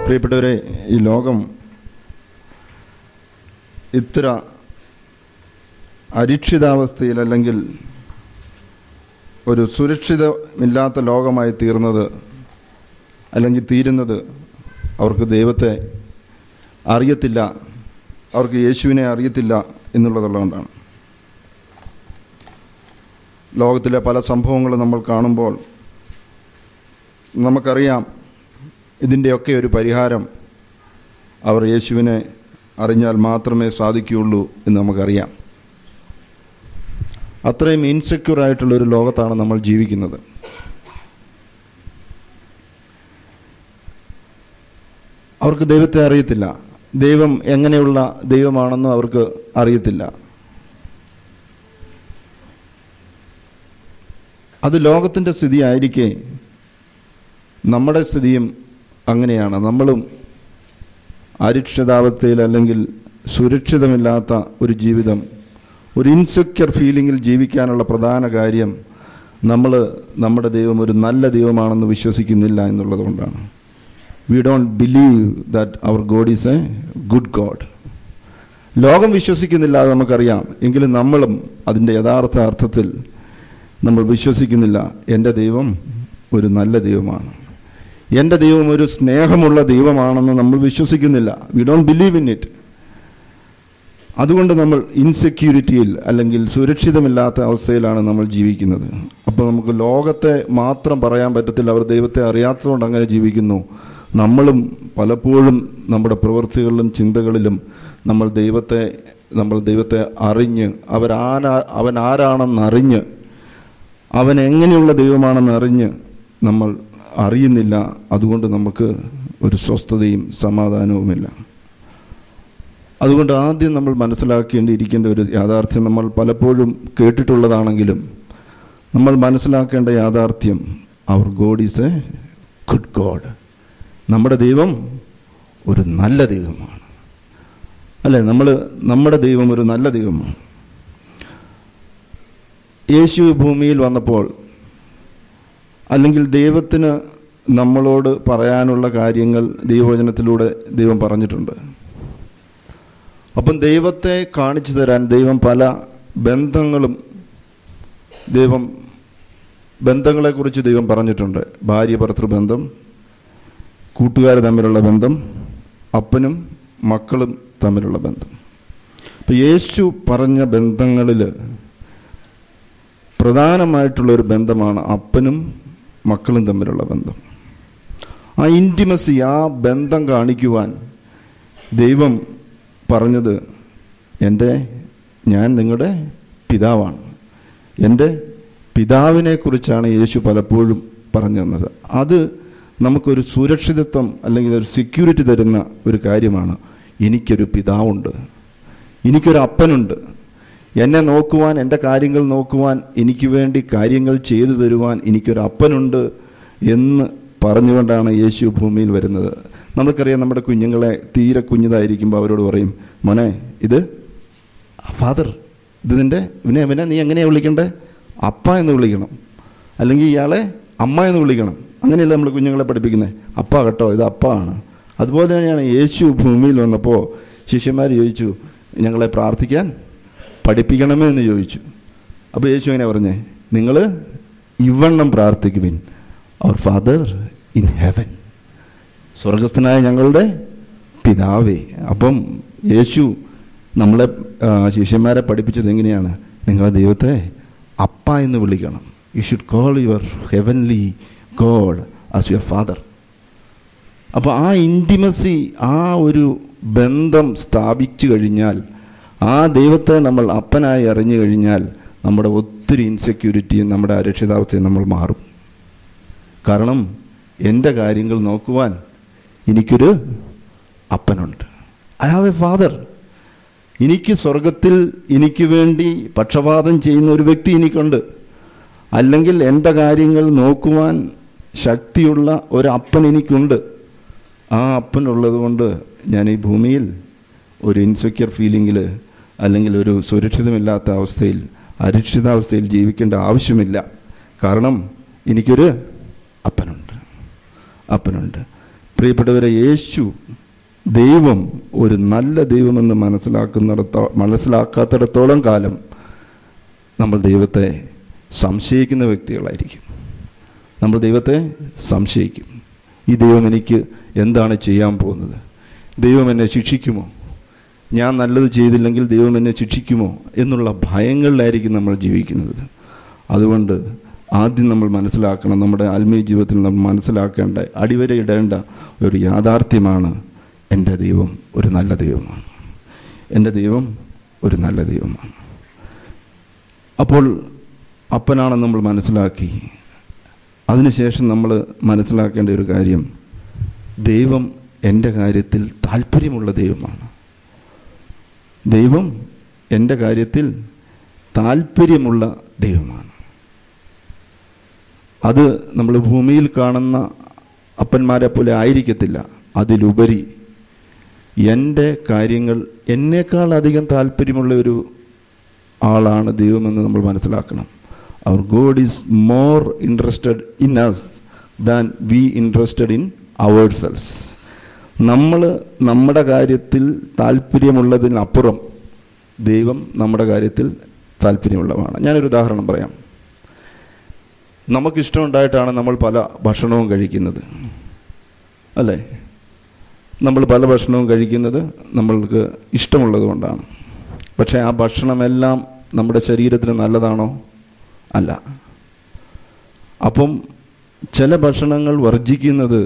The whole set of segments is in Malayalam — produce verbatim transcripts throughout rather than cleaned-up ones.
പ്രിയപ്പെട്ടവരെ, ഈ ലോകം ഇത്ര അരക്ഷിതാവസ്ഥയിൽ അല്ലെങ്കിൽ ഒരു സുരക്ഷിതമില്ലാത്ത ലോകമായി തീർന്നത് അല്ലെങ്കിൽ തീരുന്നത് അവർക്ക് ദൈവത്തെ അറിയത്തില്ല, അവർക്ക് യേശുവിനെ അറിയത്തില്ല എന്നുള്ളതുകൊണ്ടാണ്. ലോകത്തിലെ പല സംഭവങ്ങളും നമ്മൾ കാണുമ്പോൾ നമുക്കറിയാം ഇതിൻ്റെയൊക്കെ ഒരു പരിഹാരം അവർ യേശുവിനെ അറിഞ്ഞാൽ മാത്രമേ സാധിക്കുകയുള്ളൂ എന്ന് നമുക്കറിയാം. അത്രയും ഇൻസെക്യൂർ ആയിട്ടുള്ളൊരു ലോകത്താണ് നമ്മൾ ജീവിക്കുന്നത്. അവർക്ക് ദൈവത്തെ അറിയത്തില്ല, ദൈവം എങ്ങനെയുള്ള ദൈവമാണെന്നും അവർക്ക് അറിയത്തില്ല. അത് ലോകത്തിൻ്റെ സ്ഥിതി ആയിരിക്കെ നമ്മുടെ സ്ഥിതിയും അങ്ങനെയാണ്. നമ്മളും അരക്ഷിതാവസ്ഥയിൽ അല്ലെങ്കിൽ സുരക്ഷിതമില്ലാത്ത ഒരു ജീവിതം, ഒരു ഇൻസെക്യൂർ ഫീലിങ്ങിൽ ജീവിക്കാനുള്ള പ്രധാന കാര്യം നമ്മൾ നമ്മുടെ ദൈവം ഒരു നല്ല ദൈവമാണെന്ന് വിശ്വസിക്കുന്നില്ല എന്നുള്ളത് കൊണ്ടാണ്. We don't believe that our God is a good God. ലോകം വിശ്വസിക്കുന്നില്ല, അത് നമുക്കറിയാം. എങ്കിലും നമ്മളും അതിൻ്റെ യഥാർത്ഥ അർത്ഥത്തിൽ നമ്മൾ വിശ്വസിക്കുന്നില്ല. എൻ്റെ ദൈവം ഒരു നല്ല ദൈവമാണ്, എൻ്റെ ദൈവം ഒരു സ്നേഹമുള്ള ദൈവമാണെന്ന് നമ്മൾ വിശ്വസിക്കുന്നില്ല. We don't believe in it. അതുകൊണ്ട് നമ്മൾ ഇൻസെക്യൂരിറ്റിയിൽ അല്ലെങ്കിൽ സുരക്ഷിതമില്ലാത്ത അവസ്ഥയിലാണ് നമ്മൾ ജീവിക്കുന്നത്. അപ്പോൾ നമുക്ക് ലോകത്തെ മാത്രം പറയാൻ പറ്റത്തില്ല, അവർ ദൈവത്തെ അറിയാത്തതുകൊണ്ട് അങ്ങനെ ജീവിക്കുന്നു. നമ്മളും പലപ്പോഴും നമ്മുടെ പ്രവൃത്തികളിലും ചിന്തകളിലും നമ്മൾ ദൈവത്തെ നമ്മൾ ദൈവത്തെ അറിഞ്ഞ് അവരാരാ അവൻ ആരാണെന്നറിഞ്ഞ് അവൻ എങ്ങനെയുള്ള ദൈവമാണെന്നറിഞ്ഞ് നമ്മൾ അറിയുന്നില്ല. അതുകൊണ്ട് നമുക്ക് ഒരു സ്വസ്ഥതയും സമാധാനവുമില്ല. അതുകൊണ്ട് ആദ്യം നമ്മൾ മനസ്സിലാക്കേണ്ടിയിരിക്കേണ്ട ഒരു യാഥാർത്ഥ്യം, നമ്മൾ പലപ്പോഴും കേട്ടിട്ടുള്ളതാണെങ്കിലും നമ്മൾ മനസ്സിലാക്കേണ്ട യാഥാർത്ഥ്യം, our God is a good God. നമ്മുടെ ദൈവം ഒരു നല്ല ദൈവമാണ്, അല്ലേ? നമ്മൾ നമ്മുടെ ദൈവം ഒരു നല്ല ദൈവമാണ്. യേശു ഭൂമിയിൽ വന്നപ്പോൾ അല്ലെങ്കിൽ ദൈവത്തിന് നമ്മളോട് പറയാനുള്ള കാര്യങ്ങൾ ദൈവവചനത്തിലൂടെ ദൈവം പറഞ്ഞിട്ടുണ്ട്. അപ്പം ദൈവത്തെ കാണിച്ചു തരാൻ ദൈവം പല ബന്ധങ്ങളും ദൈവം ബന്ധങ്ങളെക്കുറിച്ച് ദൈവം പറഞ്ഞിട്ടുണ്ട്. ഭാര്യ ഭർത്തൃബന്ധം, കൂട്ടുകാർ തമ്മിലുള്ള ബന്ധം, അപ്പനും മക്കളും തമ്മിലുള്ള ബന്ധം. അപ്പം യേശു പറഞ്ഞ ബന്ധങ്ങളിൽ പ്രധാനമായിട്ടുള്ളൊരു ബന്ധമാണ് അപ്പനും മക്കളും തമ്മിലുള്ള ബന്ധം. ആ ഇൻറ്റിമസി, ആ ബന്ധം കാണിക്കുവാൻ ദൈവം പറഞ്ഞത്, എൻ്റെ ഞാൻ നിങ്ങളുടെ പിതാവാണ്. എൻ്റെ പിതാവിനെ കുറിച്ചാണ് യേശു പലപ്പോഴും പറഞ്ഞു തന്നത്. അത് നമുക്കൊരു സുരക്ഷിതത്വം അല്ലെങ്കിൽ ഒരു സെക്യൂരിറ്റി തരുന്ന ഒരു കാര്യമാണ്. എനിക്കൊരു പിതാവുണ്ട്, എനിക്കൊരു അപ്പനുണ്ട്, എന്നെ നോക്കുവാൻ, എൻ്റെ കാര്യങ്ങൾ നോക്കുവാൻ, എനിക്ക് വേണ്ടി കാര്യങ്ങൾ ചെയ്തു തരുവാൻ എനിക്കൊരു അപ്പനുണ്ട് എന്ന് പറഞ്ഞുകൊണ്ടാണ് യേശു ഭൂമിയിൽ വരുന്നത്. നമുക്കറിയാം, നമ്മുടെ കുഞ്ഞുങ്ങളെ തീരെ കുഞ്ഞിതായിരിക്കുമ്പോൾ അവരോട് പറയും, മോനെ ഇത് ഫാദർ, ഇത് നിൻ്റെ ഇവനെ ഇവനെ നീ എങ്ങനെയാണ് വിളിക്കണ്ടേ? അപ്പ എന്ന് വിളിക്കണം, അല്ലെങ്കിൽ ഇയാളെ അമ്മ എന്ന് വിളിക്കണം. അങ്ങനെയല്ല നമ്മൾ കുഞ്ഞുങ്ങളെ പഠിപ്പിക്കുന്നത്. അപ്പ കേട്ടോ, ഇത് അപ്പ ആണ്. അതുപോലെ തന്നെയാണ് യേശു ഭൂമിയിൽ വന്നപ്പോൾ ശിഷ്യന്മാർ ചോദിച്ചു, ഞങ്ങളെ പ്രാർത്ഥിക്കാൻ പഠിപ്പിക്കണമേ എന്ന് ചോദിച്ചു. അപ്പോൾ യേശു എങ്ങനെ പറഞ്ഞേ? നിങ്ങൾ ഇവണ്ണം പ്രാർത്ഥിക്കുവിൻ, അവർ ഫാദർ ഇൻ ഹെവൻ, സ്വർഗസ്ഥനായ ഞങ്ങളുടെ പിതാവേ. അപ്പം യേശു നമ്മളെ ശിഷ്യന്മാരെ പഠിപ്പിച്ചത് എങ്ങനെയാണ്? നിങ്ങളെ ദൈവത്തെ അപ്പ എന്ന് വിളിക്കണം. You should call your heavenly God as your father. അപ്പോൾ ആ ഇൻറ്റിമസി, ആ ഒരു ബന്ധം സ്ഥാപിച്ചു കഴിഞ്ഞാൽ, ആ ദൈവത്തെ നമ്മൾ അപ്പനായി അറിഞ്ഞു കഴിഞ്ഞാൽ നമ്മുടെ ഒത്തിരി ഇൻസെക്യൂരിറ്റിയും നമ്മുടെ അരക്ഷിതാവസ്ഥയും നമ്മൾ മാറും. കാരണം എൻ്റെ കാര്യങ്ങൾ നോക്കുവാൻ എനിക്കൊരു അപ്പനുണ്ട്. I have a father. എനിക്ക് സ്വർഗത്തിൽ എനിക്ക് വേണ്ടി പക്ഷപാതം ചെയ്യുന്ന ഒരു വ്യക്തി എനിക്കുണ്ട്. അല്ലെങ്കിൽ എൻ്റെ കാര്യങ്ങൾ നോക്കുവാൻ ശക്തിയുള്ള ഒരു അപ്പൻ എനിക്കുണ്ട്. ആ അപ്പനുള്ളത് കൊണ്ട് ഞാൻ ഈ ഭൂമിയിൽ ഒരു ഇൻസെക്യൂർ ഫീലിങ്ങിൽ അല്ലെങ്കിൽ ഒരു സുരക്ഷിതമില്ലാത്ത അവസ്ഥയിൽ, അരക്ഷിതാവസ്ഥയിൽ ജീവിക്കേണ്ട ആവശ്യമില്ല. കാരണം എനിക്കൊരു അപ്പനുണ്ട് അപ്പനുണ്ട് പ്രിയപ്പെട്ടവരെ, യേശു ദൈവം ഒരു നല്ല ദൈവമെന്ന് മനസ്സിലാക്കുന്നിടത്തോ മനസ്സിലാക്കാത്തിടത്തോളം കാലം നമ്മൾ ദൈവത്തെ സംശയിക്കുന്ന വ്യക്തികളായിരിക്കും. നമ്മൾ ദൈവത്തെ സംശയിക്കും. ഈ ദൈവം എനിക്ക് എന്താണ് ചെയ്യാൻ പോകുന്നത്? ദൈവം എന്നെ ശിക്ഷിക്കുമോ? ഞാൻ നല്ലത് ചെയ്തില്ലെങ്കിൽ ദൈവം എന്നെ ശിക്ഷിക്കുമോ എന്നുള്ള ഭയങ്ങളിലായിരിക്കും നമ്മൾ ജീവിക്കുന്നത്. അതുകൊണ്ട് ആദ്യം നമ്മൾ മനസ്സിലാക്കണം, നമ്മുടെ ആത്മീയ ജീവിതത്തിൽ നമ്മൾ മനസ്സിലാക്കേണ്ട, അടിവരയിടേണ്ട ഒരു യാഥാർത്ഥ്യമാണ്, എൻ്റെ ദൈവം ഒരു നല്ല ദൈവമാണ്. എൻ്റെ ദൈവം ഒരു നല്ല ദൈവമാണ്. അപ്പോൾ അപ്പനാണെന്ന് നമ്മൾ മനസ്സിലാക്കി. അതിനുശേഷം നമ്മൾ മനസ്സിലാക്കേണ്ട ഒരു കാര്യം, ദൈവം എൻ്റെ കാര്യത്തിൽ താല്പര്യമുള്ള ദൈവമാണ്. ദൈവം എൻ്റെ കാര്യത്തിൽ താല്പര്യമുള്ള ദൈവമാണ്. അത് നമ്മൾ ഭൂമിയിൽ കാണുന്ന അപ്പന്മാരെ പോലെ ആയിരിക്കത്തില്ല. അതിലുപരി എൻ്റെ കാര്യങ്ങൾ എന്നേക്കാൾ അധികം താല്പര്യമുള്ള ഒരു ആളാണ് ദൈവമെന്ന് നമ്മൾ മനസ്സിലാക്കണം. Our God is more interested in us than we interested in our selves. നമ്മൾ നമ്മുടെ കാര്യത്തിൽ താല്പര്യമുള്ളതിനപ്പുറം ദൈവം നമ്മുടെ കാര്യത്തിൽ താല്പര്യമുള്ളതാണ്. ഞാനൊരു ഉദാഹരണം പറയാം. നമുക്കിഷ്ടമുണ്ടായിട്ടാണ് നമ്മൾ പല ഭക്ഷണവും കഴിക്കുന്നത്, അല്ലേ? നമ്മൾ പല ഭക്ഷണവും കഴിക്കുന്നത് നമ്മൾക്ക് ഇഷ്ടമുള്ളത് കൊണ്ടാണ്. പക്ഷേ ആ ഭക്ഷണമെല്ലാം നമ്മുടെ ശരീരത്തിന് നല്ലതാണോ? അല്ല. അപ്പം ചില ഭക്ഷണങ്ങൾ വർജിക്കുന്നത്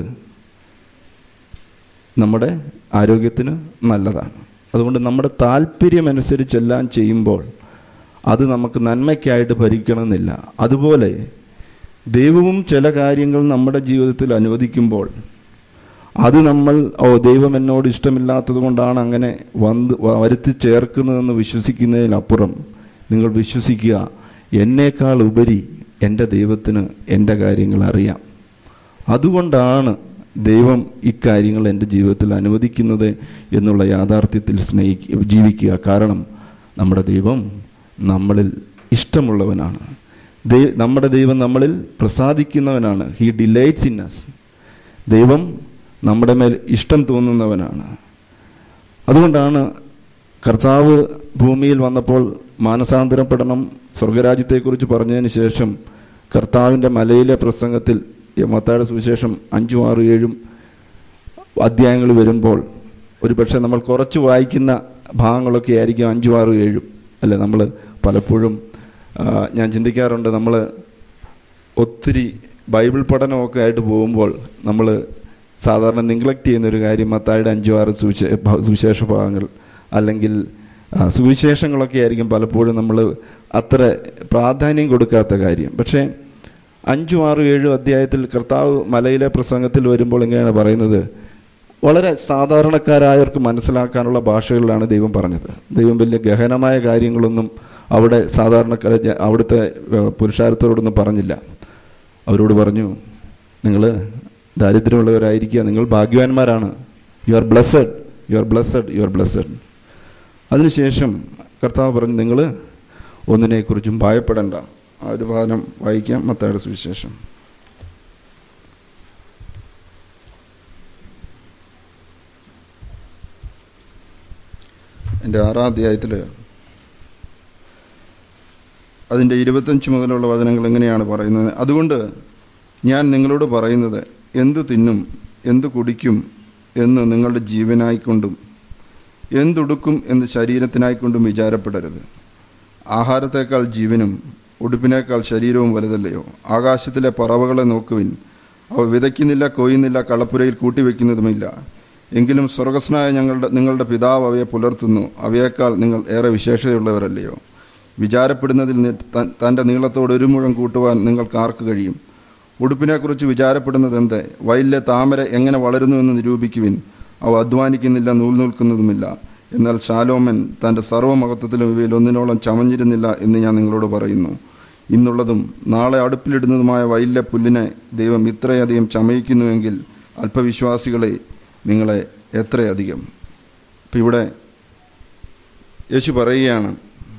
നമ്മുടെ ആരോഗ്യത്തിന് നല്ലതാണ്. അതുകൊണ്ട് നമ്മുടെ താല്പര്യമനുസരിച്ചെല്ലാം ചെയ്യുമ്പോൾ അത് നമുക്ക് നന്മയ്ക്കായിട്ട് ഭരിക്കണമെന്നില്ല. അതുപോലെ ദൈവവും ചില കാര്യങ്ങൾ നമ്മുടെ ജീവിതത്തിൽ അനുവദിക്കുമ്പോൾ അത് നമ്മൾ ഓ ദൈവം എന്നോട് ഇഷ്ടമില്ലാത്തത് കൊണ്ടാണ് അങ്ങനെ വന്ന് വരുത്തി ചേർക്കുന്നതെന്ന് വിശ്വസിക്കുന്നതിനപ്പുറം നിങ്ങൾ വിശ്വസിക്കുക, എന്നേക്കാൾ ഉപരി എൻ്റെ ദൈവത്തിന് എൻ്റെ കാര്യങ്ങൾ അറിയാം. അതുകൊണ്ടാണ് ദൈവം ഇക്കാര്യങ്ങൾ എൻ്റെ ജീവിതത്തിൽ അനുവദിക്കുന്നത് എന്നുള്ള യാഥാർത്ഥ്യത്തിൽ സ്നേഹിക്കുക ജീവിക്കുക. കാരണം നമ്മുടെ ദൈവം നമ്മളിൽ ഇഷ്ടമുള്ളവനാണ്. ദൈ നമ്മുടെ ദൈവം നമ്മളിൽ പ്രസാദിക്കുന്നവനാണ്. He delights in us. ദൈവം നമ്മുടെ മേൽ ഇഷ്ടം തോന്നുന്നവനാണ്. അതുകൊണ്ടാണ് കർത്താവ് ഭൂമിയിൽ വന്നപ്പോൾ മാനസാന്തരപ്പെടണം, സ്വർഗരാജ്യത്തെക്കുറിച്ച് പറഞ്ഞതിന് ശേഷം കർത്താവിൻ്റെ മലയിലെ പ്രസംഗത്തിൽ മത്തായിയുടെ സുവിശേഷം അഞ്ചും ആറും ഏഴും അധ്യായങ്ങൾ വരുമ്പോൾ ഒരു പക്ഷേ നമ്മൾ കുറച്ച് വായിക്കുന്ന ഭാഗങ്ങളൊക്കെ ആയിരിക്കും അഞ്ചും ആറും ഏഴും, അല്ലേ? നമ്മൾ പലപ്പോഴും ഞാൻ ചിന്തിക്കാറുണ്ട്, നമ്മൾ ഒത്തിരി ബൈബിൾ പഠനമൊക്കെ ആയിട്ട് പോകുമ്പോൾ നമ്മൾ സാധാരണ നിഗ്ലക്റ്റ് ചെയ്യുന്നൊരു കാര്യം മത്തായിയുടെ അഞ്ചും ആറ് സുവിശേ സുവിശേഷ ഭാഗങ്ങൾ അല്ലെങ്കിൽ സുവിശേഷങ്ങളൊക്കെ ആയിരിക്കും പലപ്പോഴും നമ്മൾ അത്ര പ്രാധാന്യം കൊടുക്കാത്ത കാര്യം. പക്ഷേ അഞ്ചും ആറും ഏഴും അധ്യായത്തിൽ കർത്താവ് മലയിലെ പ്രസംഗത്തിൽ വരുമ്പോൾ എങ്ങനെയാണ് പറയുന്നത്? വളരെ സാധാരണക്കാരായവർക്ക് മനസ്സിലാക്കാനുള്ള ഭാഷകളിലാണ് ദൈവം പറഞ്ഞത്. ദൈവം വലിയ ഗഹനമായ കാര്യങ്ങളൊന്നും അവിടെ സാധാരണക്കാരെ അവിടുത്തെ പുരുഷാരത്തോടൊന്നും പറഞ്ഞില്ല. അവരോട് പറഞ്ഞു, നിങ്ങൾ ദാരിദ്ര്യമുള്ളവരായിരിക്കുക, നിങ്ങൾ ഭാഗ്യവാന്മാരാണ്, you are blessed, you are blessed, you are blessed. അതിനുശേഷം കർത്താവ് പറഞ്ഞു, നിങ്ങൾ ഒന്നിനെക്കുറിച്ചും ഭയപ്പെടേണ്ട. ആ ഒരു ഭാഗം വായിക്കാം, മത്തായിയുടെ സുവിശേഷം എൻ്റെ ആറാം അധ്യായത്തിൽ അതിൻ്റെ ഇരുപത്തഞ്ച് മുതലുള്ള വചനങ്ങൾ എങ്ങനെയാണ് പറയുന്നത്? അതുകൊണ്ട് ഞാൻ നിങ്ങളോട് പറയുന്നത്, എന്തു തിന്നും എന്തു കുടിക്കും എന്ന് നിങ്ങളുടെ ജീവനായിക്കൊണ്ടും എന്തുടുക്കും എന്ന് ശരീരത്തിനായിക്കൊണ്ടും വിചാരപ്പെടരുത്. ആഹാരത്തേക്കാൾ ജീവനും ഉടുപ്പിനേക്കാൾ ശരീരവും വലുതല്ലയോ? ആകാശത്തിലെ പറവകളെ നോക്കുവിൻ, അവ വിതയ്ക്കുന്നില്ല, കൊയ്യുന്നില്ല, കളപ്പുരയിൽ കൂട്ടിവെക്കുന്നതുമില്ല. എങ്കിലും സ്വർഗസ്നായ ഞങ്ങളുടെ നിങ്ങളുടെ പിതാവ് അവയെ പുലർത്തുന്നു. അവയേക്കാൾ നിങ്ങൾ ഏറെ വിശേഷതയുള്ളവരല്ലയോ? വിചാരപ്പെടുന്നതിൽ തൻ്റെ നീളത്തോട് ഒരു മുഴം കൂട്ടുവാൻ നിങ്ങൾക്ക് ആർക്ക് കഴിയും? ഉടുപ്പിനെക്കുറിച്ച് വിചാരപ്പെടുന്നത് എന്ത്? വയലിലെ താമര എങ്ങനെ വളരുന്നുവെന്ന് നിരൂപിക്കുവിൻ. അവ അധ്വാനിക്കുന്നില്ല, നൂൽ നിൽക്കുന്നതുമില്ല. എന്നാൽ ശാലോമൻ തൻ്റെ സർവ്വമഹത്വത്തിലും ഇവയിൽ ഒന്നിനോളം ചമഞ്ഞിരുന്നില്ല എന്ന് ഞാൻ നിങ്ങളോട് പറയുന്നു. ഇന്നുള്ളതും നാളെ അടുപ്പിലിടുന്നതുമായ വയലിലെ പുല്ലിനെ ദൈവം ഇത്രയധികം ചമയിക്കുന്നുവെങ്കിൽ അല്പവിശ്വാസികളെ നിങ്ങളെ എത്രയധികം. ഇപ്പം ഇവിടെ യേശു പറയുകയാണ്,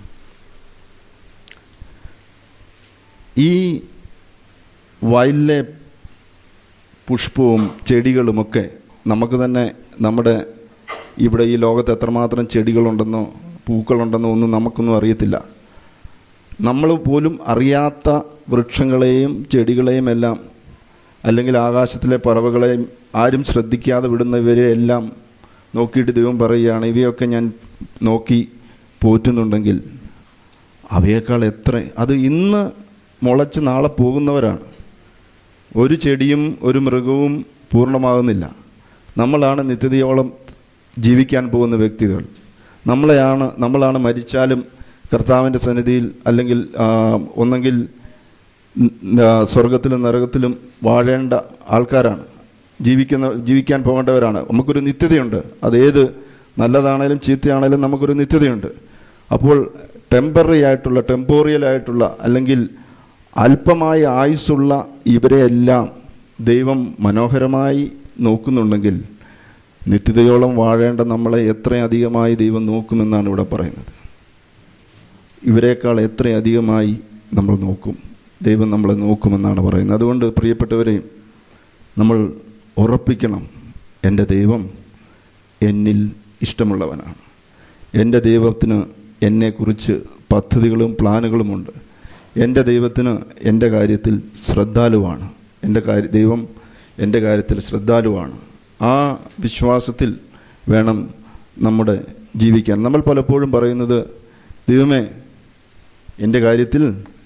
ഈ വയലിലെ പുഷ്പവും ചെടികളുമൊക്കെ നമുക്ക് തന്നെ നമ്മുടെ ഇവിടെ ഈ ലോകത്ത് എത്രമാത്രം ചെടികളുണ്ടെന്നോ പൂക്കളുണ്ടെന്നോ ഒന്നും നമുക്കൊന്നും അറിയത്തില്ല. നമ്മൾ പോലും അറിയാത്ത വൃക്ഷങ്ങളെയും ചെടികളെയും എല്ലാം, അല്ലെങ്കിൽ ആകാശത്തിലെ പറവകളെയും ആരും ശ്രദ്ധിക്കാതെ വിടുന്നവരെ എല്ലാം നോക്കിയിട്ട് ദൈവം പറയുകയാണ്, ഇവയൊക്കെ ഞാൻ നോക്കി പോറ്റുന്നുണ്ടെങ്കിൽ അവയേക്കാൾ എത്ര, അത് ഇന്ന് മുളച്ച് നാളെ പോകുന്നവരാണ്. ഒരു ചെടിയും ഒരു മൃഗവും പൂർണ്ണമാകുന്നില്ല. നമ്മളാണ് നിത്യതയോളം ജീവിക്കാൻ പോകുന്ന വ്യക്തികൾ. നമ്മളെയാണ് നമ്മളാണ് മരിച്ചാലും കർത്താവിൻ്റെ സന്നിധിയിൽ, അല്ലെങ്കിൽ ഒന്നെങ്കിൽ സ്വർഗത്തിലും നരകത്തിലും വാഴേണ്ട ആൾക്കാരാണ്, ജീവിക്കുന്ന ജീവിക്കാൻ പോകേണ്ടവരാണ്. നമുക്കൊരു നിത്യതയുണ്ട്. അതേത് നല്ലതാണേലും ചീത്തയാണേലും നമുക്കൊരു നിത്യതയുണ്ട്. അപ്പോൾ ടെമ്പററി ആയിട്ടുള്ള, ടെമ്പോറിയൽ ആയിട്ടുള്ള, അല്ലെങ്കിൽ അല്പമായ ആയുസ്സുള്ള ഇവരെയെല്ലാം ദൈവം മനോഹരമായി നോക്കുന്നുണ്ടെങ്കിൽ നിത്യതയോളം വാഴേണ്ട നമ്മളെ എത്രയധികമായി ദൈവം നോക്കുമെന്നാണ് ഇവിടെ പറയുന്നത്. ഇവരെക്കാൾ എത്രയധികമായി നമ്മൾ നോക്കും, ദൈവം നമ്മളെ നോക്കുമെന്നാണ് പറയുന്നത്. അതുകൊണ്ട് പ്രിയപ്പെട്ടവരെയും നമ്മൾ ഉറപ്പിക്കണം, എൻ്റെ ദൈവം എന്നിൽ ഇഷ്ടമുള്ളവനാണ്. എൻ്റെ ദൈവത്തിന് എന്നെക്കുറിച്ച് പദ്ധതികളും പ്ലാനുകളുമുണ്ട്. എൻ്റെ ദൈവത്തിന് എൻ്റെ കാര്യത്തിൽ ശ്രദ്ധാലുവാണ്. എൻ്റെ കാര്യ ദൈവം എൻ്റെ കാര്യത്തിൽ ശ്രദ്ധാലുവാണ്. ആ വിശ്വാസത്തിൽ വേണം നമ്മുടെ ജീവിക്കാൻ. നമ്മൾ പലപ്പോഴും പറയുന്നത്, ദൈവമേ എൻ്റെ കാര്യത്തിൽ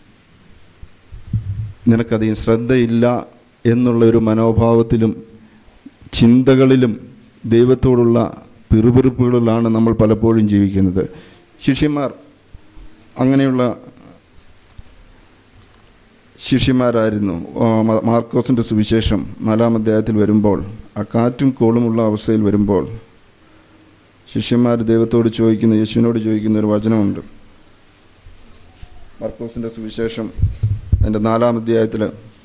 നിനക്കധികം ശ്രദ്ധയില്ല എന്നുള്ളൊരു മനോഭാവത്തിലും ചിന്തകളിലും ദൈവത്തോടുള്ള പിറുപിറുപ്പുകളിലാണ് നമ്മൾ പലപ്പോഴും ജീവിക്കുന്നത്. ശിഷ്യന്മാർ അങ്ങനെയുള്ള ശിഷ്യന്മാരായിരുന്നു. മാർക്കോസിൻ്റെ സുവിശേഷം നാലാം അധ്യായത്തിൽ വരുമ്പോൾ, ആ കാറ്റും കോളുമുള്ള അവസ്ഥയിൽ വരുമ്പോൾ ശിഷ്യന്മാർ ദൈവത്തോട് ചോദിക്കുന്ന, യേശുവിനോട് ചോദിക്കുന്ന ഒരു വചനമുണ്ട്. മാർക്കോസിൻ്റെ സുവിശേഷം അതിൻ്റെ നാലാം അധ്യായത്തിൽ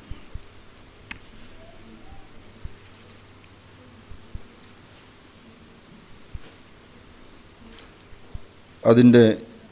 അതിൻ്റെ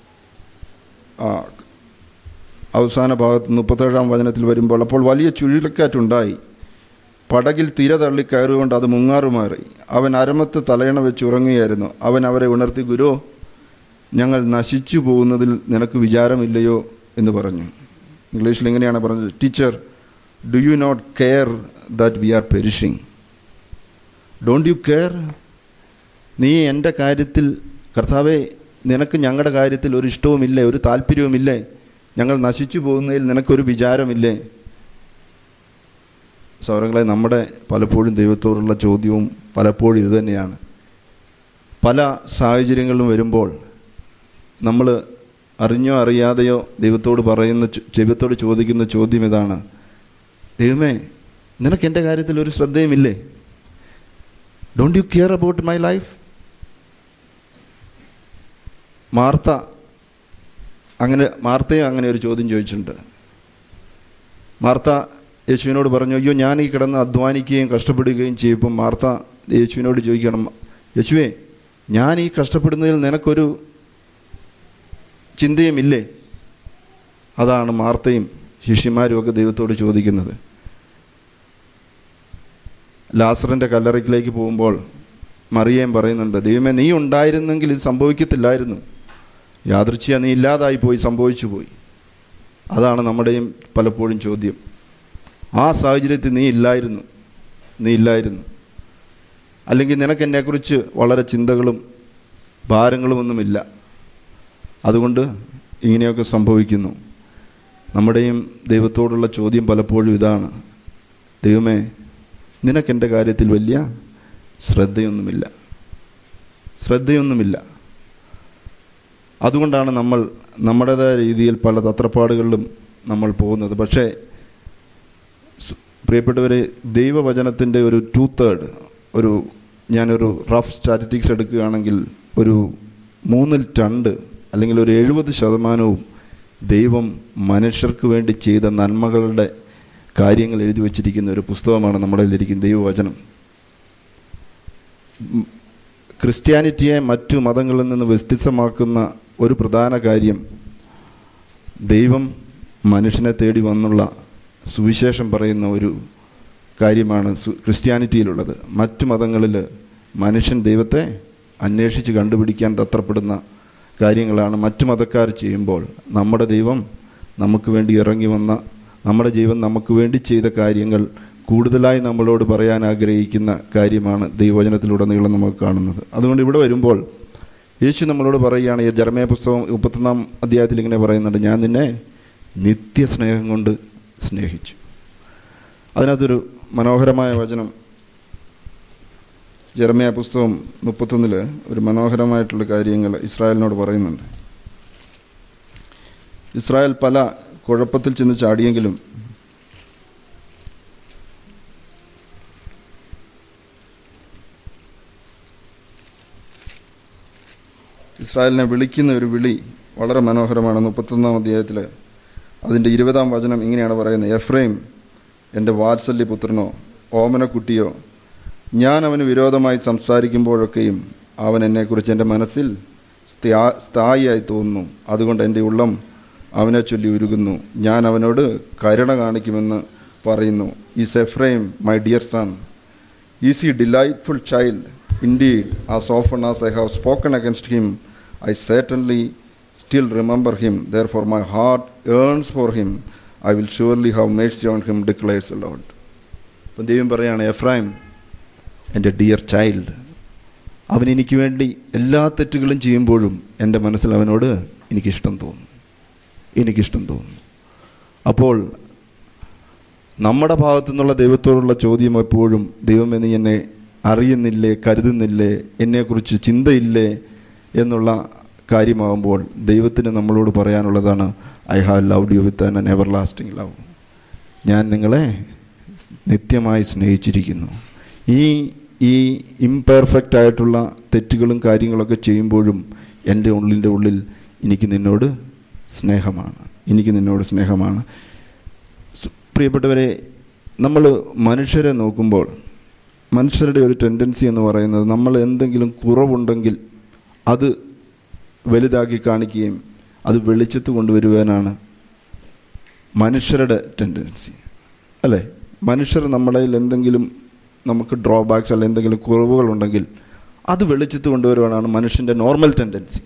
അവസാന ഭാഗത്ത് മുപ്പത്തേഴാം വചനത്തിൽ വരുമ്പോൾ, അപ്പോൾ വലിയ ചുഴലിക്കാറ്റുണ്ടായി, പടകിൽ തിര തള്ളി കയറുകൊണ്ട് അത് മുങ്ങാറുമാറി. അവൻ അരമത്ത് തലയണ വെച്ച് ഉറങ്ങുകയായിരുന്നു. അവൻ അവരെ ഉണർത്തി, ഗുരു, ഞങ്ങൾ നശിച്ചു പോകുന്നതിൽ നിനക്ക് വിചാരമില്ലയോ എന്ന് പറഞ്ഞു. ഇംഗ്ലീഷിൽ ഇങ്ങനെയാണ് പറഞ്ഞത്, teacher, do you not care that we are perishing? Don't you care? നീ എൻ്റെ കാര്യത്തിൽ, കർത്താവേ, നിനക്ക് ഞങ്ങളുടെ കാര്യത്തിൽ ഒരു ഇഷ്ടവുമില്ലേ, ഒരു താല്പര്യവുമില്ലേ? ഞങ്ങൾ നശിച്ചു പോകുന്നതിൽ നിനക്കൊരു വിചാരമില്ലേ? സൗരങ്ങളെ, നമ്മുടെ പലപ്പോഴും ദൈവത്തോടുള്ള ചോദ്യവും പലപ്പോഴും ഇതുതന്നെയാണ്. പല സാഹചര്യങ്ങളിലും വരുമ്പോൾ നമ്മൾ അറിഞ്ഞോ അറിയാതെയോ ദൈവത്തോട് പറയുന്ന, ദൈവത്തോട് ചോദിക്കുന്ന ചോദ്യം ഇതാണ്, ദൈവമേ, നിനക്ക് എൻ്റെ കാര്യത്തിൽ ഒരു ശ്രദ്ധയുമില്ലേ? Don't you care about my life? Martha അങ്ങനെ മാർത്തയും അങ്ങനെ ഒരു ചോദ്യം ചോദിച്ചിട്ടുണ്ട്. മാർത്ത യേശുവിനോട് പറഞ്ഞു, അയ്യോ, ഞാൻ ഈ കിടന്ന് അധ്വാനിക്കുകയും കഷ്ടപ്പെടുകയും ചെയ്യുമ്പം മാർത്ത യേശുവിനോട് ചോദിക്കണം, യേശുവേ, ഞാൻ ഈ കഷ്ടപ്പെടുന്നതിൽ നിനക്കൊരു ചിന്തയുമില്ലേ? അതാണ് മാർത്തയും ശിഷ്യന്മാരും ഒക്കെ ദൈവത്തോട് ചോദിക്കുന്നത്. ലാസറിൻ്റെ കല്ലറയ്ക്കിലേക്ക് പോകുമ്പോൾ മറിയയും പറയുന്നുണ്ട്, ദൈവമേ, നീ ഉണ്ടായിരുന്നെങ്കിൽ ഇത് സംഭവിക്കത്തില്ലായിരുന്നു. യാദൃച്ഛിക നീ ഇല്ലാതായി പോയി, സംഭവിച്ചു പോയി. അതാണ് നമ്മുടെയും പലപ്പോഴും ചോദ്യം. ആ സാഹചര്യത്തിൽ നീ ഇല്ലായിരുന്നു നീ ഇല്ലായിരുന്നു അല്ലെങ്കിൽ നിനക്ക് എന്നെക്കുറിച്ച് വളരെ ചിന്തകളും ഭാരങ്ങളുമൊന്നുമില്ല, അതുകൊണ്ട് ഇങ്ങനെയൊക്കെ സംഭവിക്കുന്നു. നമ്മുടെയും ദൈവത്തോടുള്ള ചോദ്യം പലപ്പോഴും ഇതാണ്, ദൈവമേ, നിനക്കെൻ്റെ കാര്യത്തിൽ വലിയ ശ്രദ്ധയൊന്നുമില്ല ശ്രദ്ധയൊന്നുമില്ല അതുകൊണ്ടാണ് നമ്മൾ നമ്മുടേതായ രീതിയിൽ പല തത്രപ്പാടുകളിലും നമ്മൾ പോകുന്നത്. പക്ഷേ പ്രിയപ്പെട്ടവരെ, ദൈവവചനത്തിൻ്റെ ഒരു ടു തേർഡ് ഒരു ഞാനൊരു റഫ് സ്റ്റാറ്റിസ്റ്റിക്സ് എടുക്കുകയാണെങ്കിൽ ഒരു മൂന്നിൽ രണ്ട് അല്ലെങ്കിൽ ഒരു എഴുപത് ശതമാനവും ദൈവം മനുഷ്യർക്ക് വേണ്ടി ചെയ്ത നന്മകളുടെ കാര്യങ്ങൾ എഴുതി വച്ചിരിക്കുന്ന ഒരു പുസ്തകമാണ് നമ്മുടെ കയ്യിലിരിക്കുന്ന ദൈവവചനം. ക്രിസ്ത്യാനിറ്റിയെ മറ്റു മതങ്ങളിൽ നിന്ന് വ്യത്യസ്തമാക്കുന്ന ഒരു പ്രധാന കാര്യം, ദൈവം മനുഷ്യനെ തേടി വന്നുള്ള സുവിശേഷം പറയുന്ന ഒരു കാര്യമാണ് ക്രിസ്ത്യാനിറ്റിയിലുള്ളത്. മറ്റു മതങ്ങളിൽ മനുഷ്യൻ ദൈവത്തെ അന്വേഷിച്ച് കണ്ടുപിടിക്കാൻ തത്രപ്പെടുന്ന കാര്യങ്ങളാണ് മറ്റു മതക്കാർ ചെയ്യുമ്പോൾ, നമ്മുടെ ദൈവം നമുക്ക് വേണ്ടി ഇറങ്ങി വന്ന, നമ്മുടെ ദൈവം നമുക്ക് വേണ്ടി ചെയ്ത കാര്യങ്ങൾ കൂടുതലായി നമ്മളോട് പറയാൻ ആഗ്രഹിക്കുന്ന കാര്യമാണ് ദൈവവചനത്തിലുടനീളം നമുക്ക് കാണുന്നത്. അതുകൊണ്ട് ഇവിടെ വരുമ്പോൾ യേശു നമ്മളോട് പറയുകയാണ്, ഈ ജെറമ്യാ പുസ്തകം മുപ്പത്തൊന്നാം അധ്യായത്തിൽ ഇങ്ങനെ പറയുന്നുണ്ട്, ഞാൻ നിന്നെ നിത്യസ്നേഹം കൊണ്ട് സ്നേഹിച്ചു. അതിനകത്തൊരു മനോഹരമായ വചനം ജെറമ്യാ പുസ്തകം മുപ്പത്തൊന്നിൽ ഒരു മനോഹരമായിട്ടുള്ള കാര്യങ്ങൾ ഇസ്രായേലിനോട് പറയുന്നുണ്ട്. ഇസ്രായേൽ പല കുഴപ്പത്തിൽ ചെന്ന് ചാടിയെങ്കിലും ഇസ്രായേലിനെ വിളിക്കുന്ന ഒരു വിളി വളരെ മനോഹരമാണ്. മുപ്പത്തൊന്നാം അധ്യായത്തിൽ അതിൻ്റെ ഇരുപതാം വചനം ഇങ്ങനെയാണ് പറയുന്നത്, എഫ്രൈം എൻ്റെ വാത്സല്യപുത്രനോ ഓമനക്കുട്ടിയോ, ഞാൻ അവന് വിരോധമായി സംസാരിക്കുമ്പോഴൊക്കെയും അവൻ എന്നെക്കുറിച്ച് എൻ്റെ മനസ്സിൽ സ്ഥായിയായി തോന്നുന്നു. അതുകൊണ്ട് എൻ്റെ ഉള്ളം അവനെ ചൊല്ലി ഉരുകുന്നു. ഞാൻ അവനോട് കരുണ കാണിക്കുമെന്ന് പറയുന്നു. Is Ephraim my dear son, is he delightful child indeed, as often as I have spoken against him I certainly still remember him. Therefore my heart yearns for him. I will surely have mercy on him, declares the Lord. അപ്പം ദൈവം പറയാണ്, എഫ്രൈം എൻ്റെ ഡിയർ ചൈൽഡ്, അവൻ എനിക്ക് വേണ്ടി എല്ലാ തെറ്റുകളും ചെയ്യുമ്പോഴും എൻ്റെ മനസ്സിൽ അവനോട് എനിക്കിഷ്ടം തോന്നും, എനിക്കിഷ്ടം തോന്നുന്നു. അപ്പോൾ നമ്മുടെ ഭാഗത്തു നിന്നുള്ള ദൈവത്തോടുള്ള ചോദ്യം എപ്പോഴും, ദൈവമേ നീ എന്നെ അറിയുന്നില്ലേ, കരുതുന്നില്ലേ, എന്നെക്കുറിച്ച് ചിന്തയില്ലേ എന്നുള്ള കാര്യമാകുമ്പോൾ ദൈവത്തിന് നമ്മളോട് പറയാനുള്ളതാണ്, I have loved you with an everlasting love. ഞാൻ നിങ്ങളെ നിത്യമായി സ്നേഹിച്ചിരിക്കുന്നു. ഈ ഈ ഇംപെർഫെക്റ്റ് ആയിട്ടുള്ള തെറ്റുകളും കാര്യങ്ങളൊക്കെ ചെയ്യുമ്പോഴും എൻ്റെ ഉള്ളിൻ്റെ ഉള്ളിൽ എനിക്ക് നിന്നോട് സ്നേഹമാണ്, എനിക്ക് നിന്നോട് സ്നേഹമാണ്. പ്രിയപ്പെട്ടവരെ, നമ്മൾ മനുഷ്യരെ നോക്കുമ്പോൾ മനുഷ്യരുടെ ഒരു ടെൻഡൻസി എന്ന് പറയുന്നത്, നമ്മൾ എന്തെങ്കിലും കുറവുണ്ടെങ്കിൽ അത് വലുതാക്കി കാണിക്കുകയും അത് വെളിച്ചത്ത് കൊണ്ടുവരുവാനാണ് മനുഷ്യരുടെ ടെൻഡൻസി, അല്ലേ? മനുഷ്യർ നമ്മളെ എന്തെങ്കിലും നമുക്ക് ഡ്രോബാക്സ് അല്ല എന്തെങ്കിലും കുറവുകളുണ്ടെങ്കിൽ അത് വെളിച്ചത്ത് കൊണ്ടുവരുവാനാണ് മനുഷ്യൻ്റെ നോർമൽ ടെൻഡൻസി.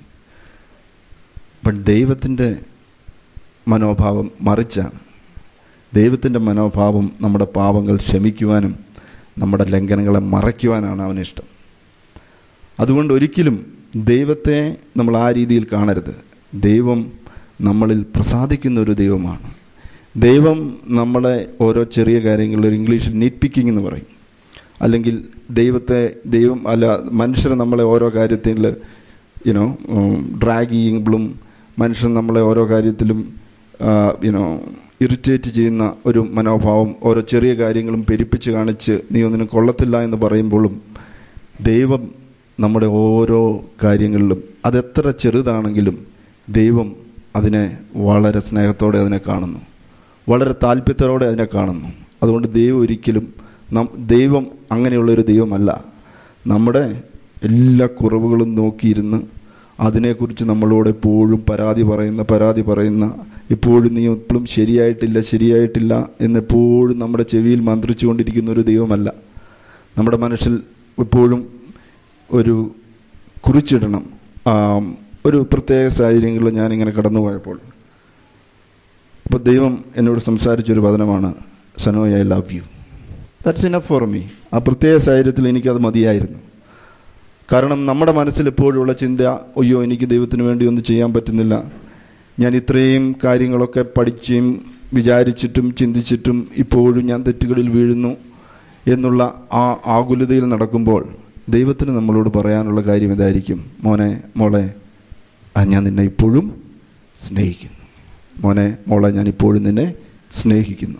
ബട്ട് ദൈവത്തിൻ്റെ മനോഭാവം മറിച്ചാണ്. ദൈവത്തിൻ്റെ മനോഭാവം നമ്മുടെ പാപങ്ങൾ ക്ഷമിക്കുവാനും നമ്മുടെ ലംഘനങ്ങളെ മറയ്ക്കുവാനാണ് അവനിഷ്ടം. അതുകൊണ്ട് ഒരിക്കലും ദൈവത്തെ നമ്മൾ ആ രീതിയിൽ കാണരുത്. ദൈവം നമ്മളിൽ പ്രസാദിക്കുന്ന ഒരു ദൈവമാണ്. ദൈവം നമ്മളെ ഓരോ ചെറിയ കാര്യങ്ങളിൽ, ഇംഗ്ലീഷിൽ നീറ്റ് പിക്കിംഗ് എന്ന് പറയും, അല്ലെങ്കിൽ ദൈവത്തെ ദൈവം അല്ല മനുഷ്യർ നമ്മളെ ഓരോ കാര്യത്തിൽ യുനോ ഡ്രാഗ് ചെയ്യുമ്പോഴും മനുഷ്യൻ നമ്മളെ ഓരോ കാര്യത്തിലും യുനോ ഇറിറ്റേറ്റ് ചെയ്യുന്ന ഒരു മനോഭാവം, ഓരോ ചെറിയ കാര്യങ്ങളും പെരുപ്പിച്ച് കാണിച്ച് നീ ഒന്നിനും കൊള്ളത്തില്ല എന്ന് പറയുമ്പോഴും ദൈവം നമ്മുടെ ഓരോ കാര്യങ്ങളിലും അതെത്ര ചെറുതാണെങ്കിലും ദൈവം അതിനെ വളരെ സ്നേഹത്തോടെ അതിനെ കാണുന്നു, വളരെ താല്പര്യത്തോടെ അതിനെ കാണുന്നു. അതുകൊണ്ട് ദൈവം ഒരിക്കലും നം ദൈവം അങ്ങനെയുള്ളൊരു ദൈവമല്ല. നമ്മുടെ എല്ലാ കുറവുകളും നോക്കിയിരുന്ന് അതിനെക്കുറിച്ച് നമ്മളോട് എപ്പോഴും പരാതി പറയുന്ന പരാതി പറയുന്ന എപ്പോഴും നീ എപ്പോഴും ശരിയായിട്ടില്ല ശരിയായിട്ടില്ല എന്നെപ്പോഴും നമ്മുടെ ചെവിയിൽ മന്ത്രിച്ചു കൊണ്ടിരിക്കുന്ന ഒരു ദൈവമല്ല. നമ്മുടെ മനസ്സിൽ എപ്പോഴും ഒരു കുറിച്ചിടണം. ഒരു പ്രത്യേക സാഹചര്യങ്ങളിൽ ഞാനിങ്ങനെ കടന്നുപോയപ്പോൾ അപ്പോൾ ദൈവം എന്നോട് സംസാരിച്ചൊരു വചനമാണ്, Sanoy I love you, that's enough for me. ആ പ്രത്യേക സാഹചര്യത്തിൽ എനിക്കത് മതിയായിരുന്നു. കാരണം നമ്മുടെ മനസ്സിൽ എപ്പോഴുള്ള ചിന്ത, അയ്യോ എനിക്ക് ദൈവത്തിന് വേണ്ടി ഒന്നും ചെയ്യാൻ പറ്റുന്നില്ല, ഞാൻ ഇത്രയും കാര്യങ്ങളൊക്കെ പഠിച്ചും വിചാരിച്ചിട്ടും ചിന്തിച്ചിട്ടും ഇപ്പോഴും ഞാൻ തെറ്റുകളിൽ വീഴുന്നു എന്നുള്ള ആ ആകുലതയിൽ നടക്കുമ്പോൾ ദൈവത്തിന് നമ്മളോട് പറയാനുള്ള കാര്യം ഇതായിരിക്കും, മോനെ മോളെ ഞാൻ നിന്നെ ഇപ്പോഴും സ്നേഹിക്കുന്നു, മോനെ മോളെ ഞാൻ ഇപ്പോഴും നിന്നെ സ്നേഹിക്കുന്നു.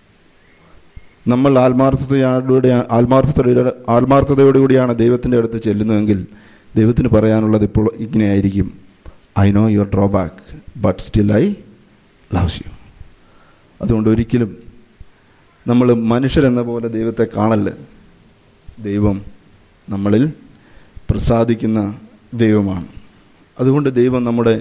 നമ്മൾ ആത്മാർത്ഥതയോടെ ആത്മാർത്ഥതയോടെ ആത്മാർത്ഥതയോടുകൂടിയാണ് ദൈവത്തിൻ്റെ അടുത്ത് ചെല്ലുന്നതെങ്കിൽ ദൈവത്തിന് പറയാനുള്ളത് ഇപ്പോൾ ഇങ്ങനെയായിരിക്കും, I know your drawback but still I loves you. അതുകൊണ്ട് ഒരിക്കലും നമ്മൾ മനുഷ്യരെന്ന പോലെ ദൈവത്തെ കാണല്ല. ദൈവം നമ്മളിൽ പ്രസാദിക്കുന്ന ദൈവമാണ്. അതുകൊണ്ട് ദൈവം നമ്മുടെ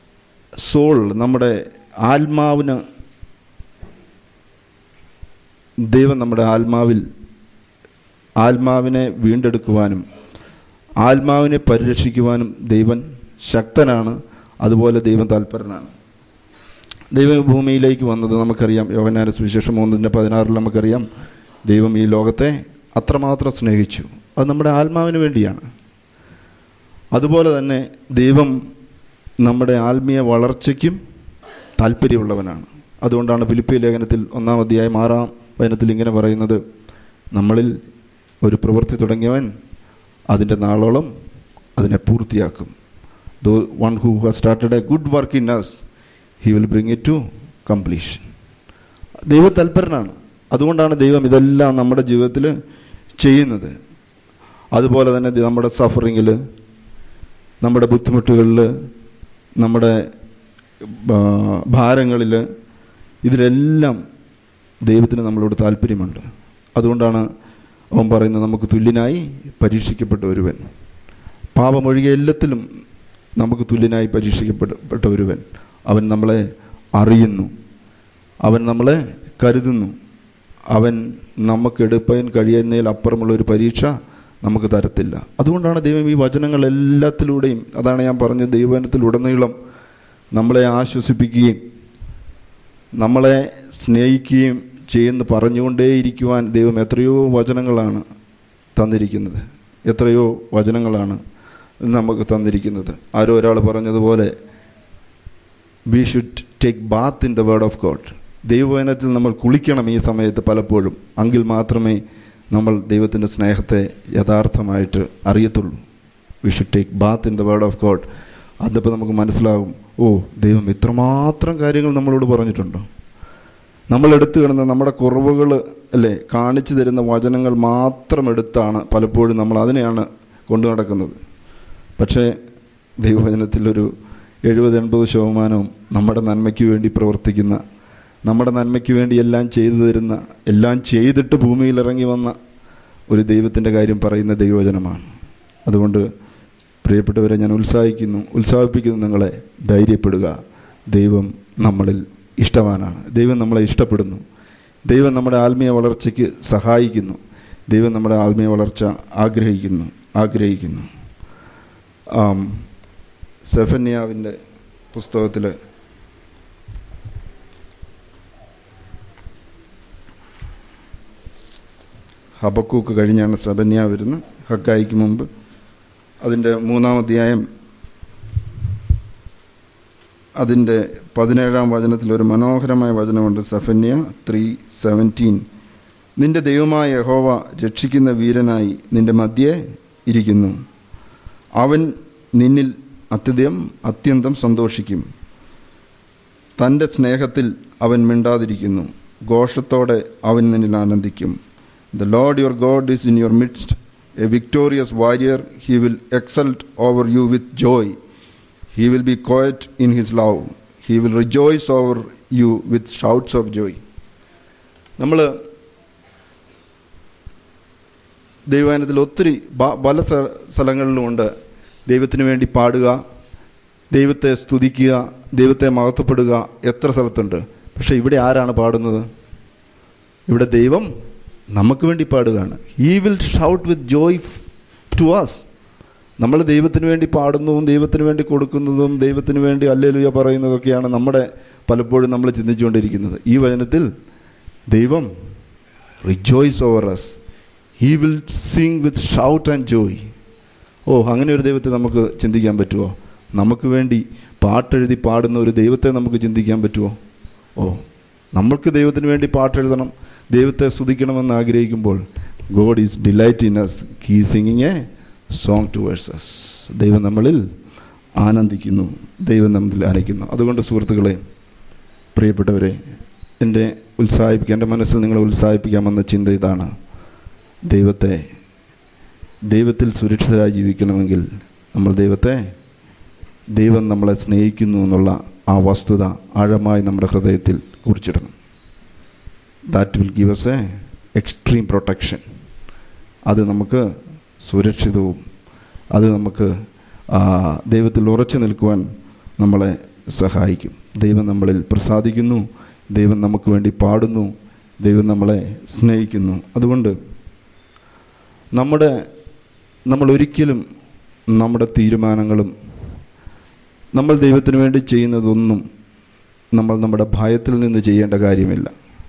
സോൾ, നമ്മുടെ ആത്മാവിന് ദൈവം നമ്മുടെ ആത്മാവിൽ ആത്മാവിനെ വീണ്ടെടുക്കുവാനും ആത്മാവിനെ പരിരക്ഷിക്കുവാനും ദൈവം ശക്തനാണ്. അതുപോലെ ദൈവം തൽപരനാണ്. ദൈവം ഭൂമിയിലേക്ക് വന്നത് നമുക്കറിയാം. യോഹന്നാന്റെ സുവിശേഷം മൂന്നിൻ്റെ പതിനാറിൽ നമുക്കറിയാം, ദൈവം ഈ ലോകത്തെ അത്രമാത്രം സ്നേഹിച്ചു. അത് നമ്മുടെ ആത്മാവിന് വേണ്ടിയാണ്. അതുപോലെ തന്നെ ദൈവം നമ്മുടെ ആത്മീയ വളർച്ചയ്ക്കും താല്പര്യമുള്ളവനാണ്. അതുകൊണ്ടാണ് ഫിലിപ്പിയ ലേഖനത്തിൽ ഒന്നാം അധ്യായം ആറാം വചനത്തിൽ ഇങ്ങനെ പറയുന്നത്, നമ്മളിൽ ഒരു പ്രവൃത്തി തുടങ്ങിയവൻ അതിൻ്റെ നാളോളം അതിനെ പൂർത്തിയാക്കും. The one who has started a good work in us he will bring it to completion. ദൈവ തൽപരനാണ്. അതുകൊണ്ടാണ് ദൈവം ഇതെല്ലാം നമ്മുടെ ജീവിതത്തിൽ ചെയ്യുന്നത്. അതുപോലെ തന്നെ നമ്മുടെ സഫറിങ്ങിൽ, നമ്മുടെ ബുദ്ധിമുട്ടുകളിൽ, നമ്മുടെ ഭാരങ്ങളിൽ, ഇതിലെല്ലാം ദൈവത്തിന് നമ്മളോട് താല്പര്യമുണ്ട്. അതുകൊണ്ടാണ് അവൻ പറയുന്നത്, നമുക്ക് തുല്യനായി പരീക്ഷിക്കപ്പെട്ട ഒരുവൻ, പാപമൊഴികെ എല്ലാത്തിലും നമുക്ക് തുല്യനായി പരീക്ഷിക്കപ്പെട്ട ഒരുവൻ. അവൻ നമ്മളെ അറിയുന്നു, അവൻ നമ്മളെ കരുതുന്നു, അവൻ നമുക്ക് എടുപ്പാൻ കഴിയുന്നതിൽ അപ്പുറമുള്ള ഒരു പരീക്ഷ നമുക്ക് തരത്തില്ല. അതുകൊണ്ടാണ് ദൈവം ഈ വചനങ്ങൾ എല്ലാത്തിലൂടെയും, അതാണ് ഞാൻ പറഞ്ഞത്, ദൈവവചനത്തിലുടനീളം നമ്മളെ ആശ്വസിപ്പിക്കുകയും നമ്മളെ സ്നേഹിക്കുകയും ചെയ്യുന്ന പറഞ്ഞുകൊണ്ടേയിരിക്കുവാൻ ദൈവം എത്രയോ വചനങ്ങളാണ് തന്നിരിക്കുന്നത്. എത്രയോ വചനങ്ങളാണ് നമുക്ക് തന്നിരിക്കുന്നത്. ആരോ ഒരാൾ പറഞ്ഞതുപോലെ, we should take bath in the word of God. ദൈവവചനത്തിൽ നമ്മൾ കുളിക്കണം ഈ സമയത്ത് പലപ്പോഴും. എങ്കിൽ മാത്രമേ നമ്മൾ ദൈവത്തിൻ്റെ സ്നേഹത്തെ യഥാർത്ഥമായിട്ട് അറിയത്തുള്ളൂ. We should take bath in the word of God. അതപ്പോൾ നമുക്ക് മനസ്സിലാകും, ഓ, ദൈവം ഇത്രമാത്രം കാര്യങ്ങൾ നമ്മളോട് പറഞ്ഞിട്ടുണ്ടോ. നമ്മൾ എടുത്തു കിടന്ന നമ്മുടെ കുറവുകൾ അല്ലേ കാണിച്ചു തരുന്ന വചനങ്ങൾ മാത്രം എടുത്താണ് പലപ്പോഴും നമ്മൾ അതിനെയാണ് കൊണ്ടു നടക്കുന്നത്. പക്ഷേ ദൈവവചനത്തിലൊരു എഴുപത് എൺപത് ശതമാനവും നമ്മുടെ നന്മയ്ക്ക് വേണ്ടി പ്രവർത്തിക്കുന്ന, നമ്മുടെ നന്മയ്ക്ക് വേണ്ടി എല്ലാം ചെയ്തു തരുന്ന, എല്ലാം ചെയ്തിട്ട് ഭൂമിയിൽ ഇറങ്ങി വന്ന ഒരു ദൈവത്തിൻ്റെ കാര്യം പറയുന്ന ദൈവവചനമാണ്. അതുകൊണ്ട് പ്രിയപ്പെട്ടവരെ, ഞാൻ ഉത്സാഹിക്കുന്നു ഉത്സാഹിപ്പിക്കുന്നു നിങ്ങളെ, ധൈര്യപ്പെടുക. ദൈവം നമ്മളിൽ ഇഷ്ടവാനാണ്. ദൈവം നമ്മളെ ഇഷ്ടപ്പെടുന്നു. ദൈവം നമ്മുടെ ആത്മീയ വളർച്ചയ്ക്ക് സഹായിക്കുന്നു. ദൈവം നമ്മുടെ ആത്മീയ വളർച്ച ആഗ്രഹിക്കുന്നു ആഗ്രഹിക്കുന്നു സെഫന്യാവിൻ്റെ പുസ്തകത്തിൽ ഹബക്കൂക്ക് കഴിഞ്ഞാണ് സെഫന്യാ വരുന്നത്, ഹഗ്ഗായിക്ക് മുമ്പ്. അതിൻ്റെ മൂന്നാം അധ്യായം അതിൻ്റെ പതിനേഴാം വചനത്തിൽ ഒരു മനോഹരമായ വചനമുണ്ട്. Zephaniah three seventeen. നിന്റെ ദൈവമായ യഹോവ രക്ഷിക്കുന്ന വീരനായി നിന്റെ മധ്യേ ഇരിക്കുന്നു. അവൻ നിന്നിൽ അത്യന്തം അത്യന്തം സന്തോഷിക്കും. തൻ്റെ സ്നേഹത്തിൽ അവൻ മിണ്ടാതിരിക്കുന്നു. ഘോഷത്തോടെ അവൻ നിന്നിൽ ആനന്ദിക്കും. The Lord your God is in your midst, a victorious warrior. He will exult over you with joy. He will be quiet in his love. He will rejoice over you with shouts of joy. നമ്മൾ ദൈവവചനത്തിൽ ഒത്തിരി പല സ്ഥലങ്ങളിലുമുണ്ട് ദൈവത്തിന് വേണ്ടി പാടുക, ദൈവത്തെ സ്തുതിക്കുക, ദൈവത്തെ മഹത്വപ്പെടുക. എത്ര സ്ഥലത്തുണ്ട്. പക്ഷെ ഇവിടെ ആരാണ് പാടുന്നത്? ഇവിടെ ദൈവം നമുക്ക് വേണ്ടി പാടുകയാണ്. He will shout with joy to us. നമ്മൾ ദൈവത്തിന് വേണ്ടി പാടുന്നതും ദൈവത്തിന് വേണ്ടി കൊടുക്കുന്നതും ദൈവത്തിന് വേണ്ടി ഹല്ലേലൂയ പറയുന്നതൊക്കെയാണ് നമ്മുടെ പലപ്പോഴും നമ്മൾ ചിന്തിച്ചുകൊണ്ടിരിക്കുന്നത്. ഈ വചനത്തിൽ ദൈവം rejoice over us. He will sing with shout and joy. ഓ, അങ്ങനെ ഒരു ദൈവത്തെ നമുക്ക് ചിന്തിക്കാൻ പറ്റുമോ? നമുക്ക് വേണ്ടി പാട്ടെഴുതി പാടുന്ന ഒരു ദൈവത്തെ നമുക്ക് ചിന്തിക്കാൻ പറ്റുമോ? ഓ, നമ്മൾക്ക് ദൈവത്തിന് വേണ്ടി പാട്ടെഴുതണം, ദൈവത്തെ സ്തുതിക്കണമെന്ന് ആഗ്രഹിക്കുമ്പോൾ God is delight in us. He singing a song towards us. ദൈവം നമ്മളിൽ ആനന്ദിക്കുന്നു, ദൈവം നമ്മളിൽ ആനന്ദിക്കുന്നു. അതുകൊണ്ട് സുഹൃത്തുക്കളെ, പ്രിയപ്പെട്ടവരെ, എൻ്റെ ഉത്സാഹിപ്പിക്കാൻ എൻ്റെ മനസ്സിൽ നിങ്ങളെ ഉത്സാഹിപ്പിക്കാമെന്ന ചിന്ത ഇതാണ്. ദൈവത്തെ ദൈവത്തിൽ സുരക്ഷിതരായി ജീവിക്കണമെങ്കിൽ നമ്മൾ ദൈവത്തെ ദൈവം നമ്മളെ സ്നേഹിക്കുന്നു എന്നുള്ള ആ വസ്തുത ആഴമായി നമ്മുടെ ഹൃദയത്തിൽ കുറിച്ചിടണം. That will give us a extreme protection. അത് നമുക്ക് സുരക്ഷിതവും അത് നമുക്ക് ദൈവത്തിൽ ഉറച്ചു നിൽക്കുവാൻ നമ്മളെ സഹായിക്കും. ദൈവം നമ്മളിൽ പ്രസാദിക്കുന്നു, ദൈവം നമുക്ക് വേണ്ടി പാടുന്നു, ദൈവം നമ്മളെ സ്നേഹിക്കുന്നു. അതുകൊണ്ട് നമ്മുടെ നമ്മൾ ഒരിക്കലും നമ്മുടെ തീരുമാനങ്ങളും നമ്മൾ ദൈവത്തിന് വേണ്ടി ചെയ്യുന്നതൊന്നും നമ്മൾ നമ്മുടെ ഭയത്തിൽ നിന്ന് ചെയ്യേണ്ട കാര്യമില്ല.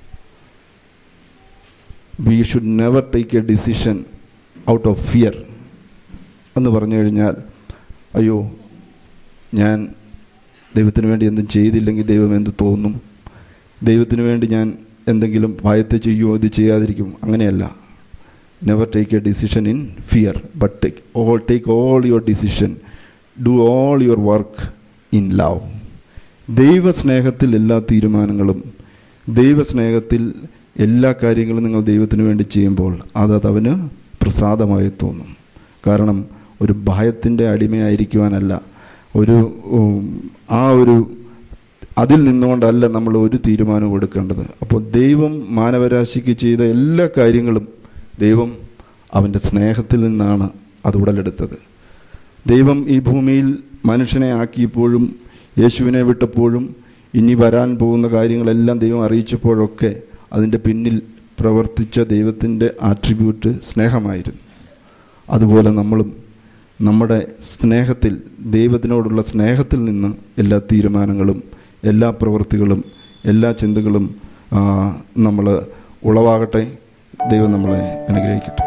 We should never take a decision out of fear എന്ന് പറഞ്ഞു കഴിഞ്ഞാൽ, അയ്യോ ഞാൻ ദൈവത്തിന് വേണ്ടി എന്തും ചെയ്തില്ലെങ്കിൽ ദൈവം എന്ത് തോന്നും, ദൈവത്തിന് വേണ്ടി ഞാൻ എന്തെങ്കിലും ഭയത്തെ ചെയ്യുമോ, ഇത് ചെയ്യാതിരിക്കും, അങ്ങനെയല്ല. Never take a decision in fear, but take all take all your decision, do all your work in love. ദൈവസ്നേഹത്തിൽ എല്ലാ തീരുമാനങ്ങളും, ദൈവസ്നേഹത്തിൽ എല്ലാ കാര്യങ്ങളും നിങ്ങൾ ദൈവത്തിന് വേണ്ടി ചെയ്യുമ്പോൾ അതത് അവന് പ്രസാദമായി തോന്നും. കാരണം ഒരു ഭയത്തിൻ്റെ അടിമയായിരിക്കുവാനല്ല, ഒരു ആ ഒരു അതിൽ നിന്നുകൊണ്ടല്ല നമ്മൾ ഒരു തീരുമാനവും എടുക്കേണ്ടത്. അപ്പോൾ ദൈവം മാനവരാശിക്ക് ചെയ്ത എല്ലാ കാര്യങ്ങളും ദൈവം അവൻ്റെ സ്നേഹത്തിൽ നിന്നാണ് അത് ഉടലെടുത്തത്. ദൈവം ഈ ഭൂമിയിൽ മനുഷ്യനെ ആക്കിയപ്പോഴും യേശുവിനെ വിട്ടപ്പോഴും ഇനി വരാൻ പോകുന്ന കാര്യങ്ങളെല്ലാം ദൈവം അറിയിച്ചപ്പോഴൊക്കെ അതിൻ്റെ പിന്നിൽ പ്രവർത്തിച്ച ദൈവത്തിൻ്റെ ആട്രിബ്യൂട്ട് സ്നേഹമായിരുന്നു. അതുപോലെ നമ്മളും നമ്മുടെ സ്നേഹത്തിൽ, ദൈവത്തിനോടുള്ള സ്നേഹത്തിൽ നിന്ന് എല്ലാ തീരുമാനങ്ങളും എല്ലാ പ്രവൃത്തികളും എല്ലാ ചിന്തകളും നമ്മൾ ഉളവാകട്ടെ. ദൈവം നമ്മളെ അനുഗ്രഹിക്കട്ടെ.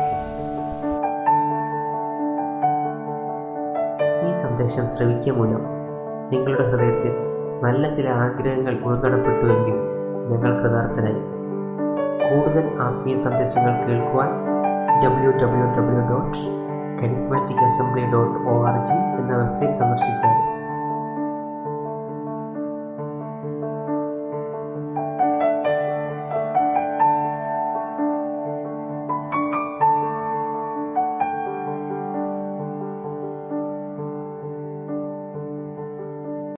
ഈ സന്ദേശം ശ്രവിക്കുക മൂലം നിങ്ങളുടെ ഹൃദയത്തിൽ നല്ല ചില ആഗ്രഹങ്ങൾ ഉൾക്കടപ്പെട്ടുവെങ്കിൽ ഞങ്ങൾ കൃതാർത്ഥനായി. കൂടുതൽ ആത്മീയ സന്ദേശങ്ങൾ കേൾക്കുവാൻ W W W dot charismatic assembly dot O R G എന്ന വെബ്സൈറ്റ് സന്ദർശിച്ചാൽ